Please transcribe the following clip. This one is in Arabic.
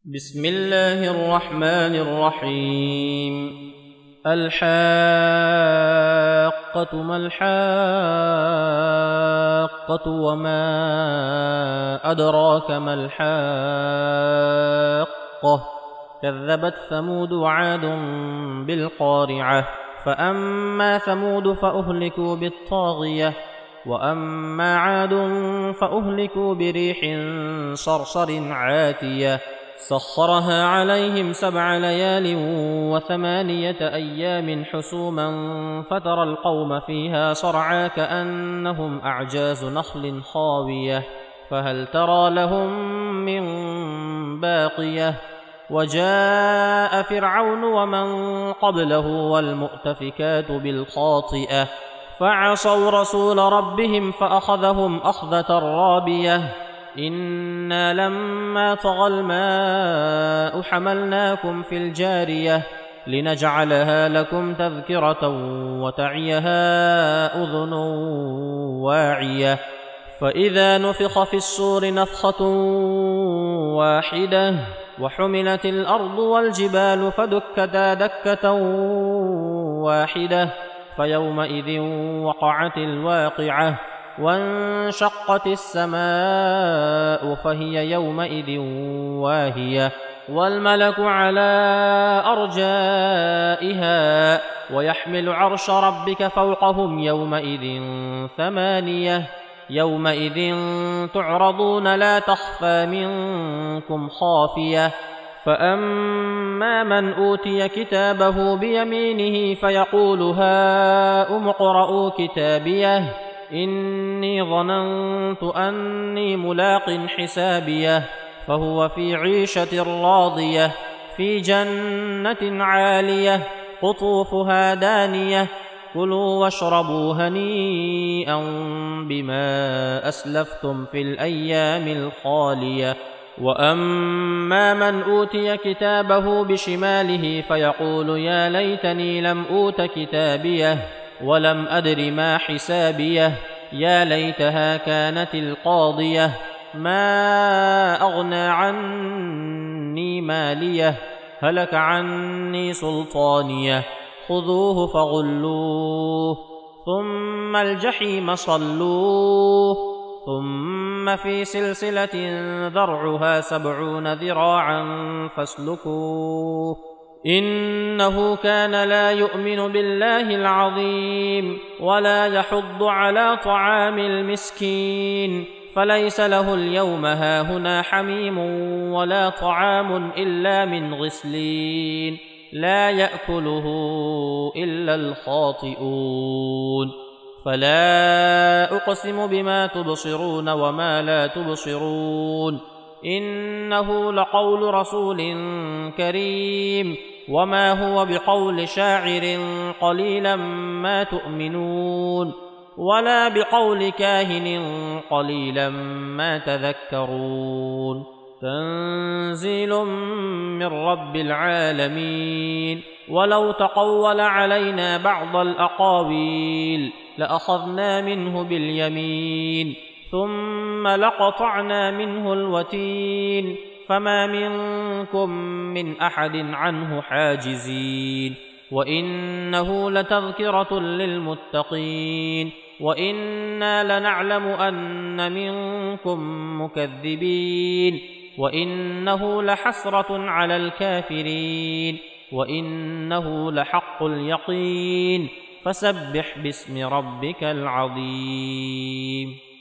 بسم الله الرحمن الرحيم. الحاقة ما الحاقة وما أدراك ما الحاقة. كذبت ثمود وعاد بالقارعة. فأما ثمود فأهلكوا بالطاغية، وأما عاد فأهلكوا بريح صرصر عاتية سخرها عليهم 7 ليال و8 أيام حسوما فترى القوم فيها صرعى كأنهم أعجاز نخل خاوية فهل ترى لهم من باقية. وجاء فرعون ومن قبله والمؤتفكات بالخاطئة فعصوا رسول ربهم فأخذهم أخذة رابية. إنا لما طغى الماء حملناكم في الجارية لنجعلها لكم تذكرة وتعيها أذن واعية. فإذا نفخ في الصور نفخة واحدة وحملت الأرض والجبال فدكتا دكة واحدة فيومئذ وقعت الواقعة وانشقت السماء فهي يومئذ واهية والملك على أرجائها ويحمل عرش ربك فوقهم يومئذ 8 يومئذ تعرضون لا تخفى منكم خافية. فأما من أوتي كتابه بيمينه فيقول هاؤم اقرءوا كتابيه إني ظننت أني ملاق حسابيه فهو في عيشة راضية في جنة عالية قطوفها دانية كلوا واشربوا هنيئا بما أسلفتم في الأيام الخالية. وأما من أوتي كتابه بشماله فيقول يا ليتني لم أوت كتابيه ولم أدر ما حسابيه يا ليتها كانت القاضية ما أغنى عني ماليه هلك عني سلطانيه خذوه فغلوه ثم الجحيم صلوه ثم في سلسلة ذرعها 70 ذراعا فاسلكوه إنه كان لا يؤمن بالله العظيم ولا يحض على طعام المسكين فليس له اليوم هاهنا حميم ولا طعام إلا من غسلين لا يأكله إلا الخاطئون. فلا أقسم بما تبصرون وما لا تبصرون إنه لقول رسول كريم وما هو بقول شاعر قليلا ما تؤمنون ولا بقول كاهن قليلا ما تذكرون. تنزيل من رب العالمين. ولو تقول علينا بعض الأقاويل لأخذنا منه باليمين ثم لقطعنا منه الوتين فما منكم من أحد عنه حاجزين. وإنه لتذكرة للمتقين وإنا لنعلم أن منكم مكذبين وإنه لحسرة على الكافرين وإنه لحق اليقين فسبح باسم ربك العظيم.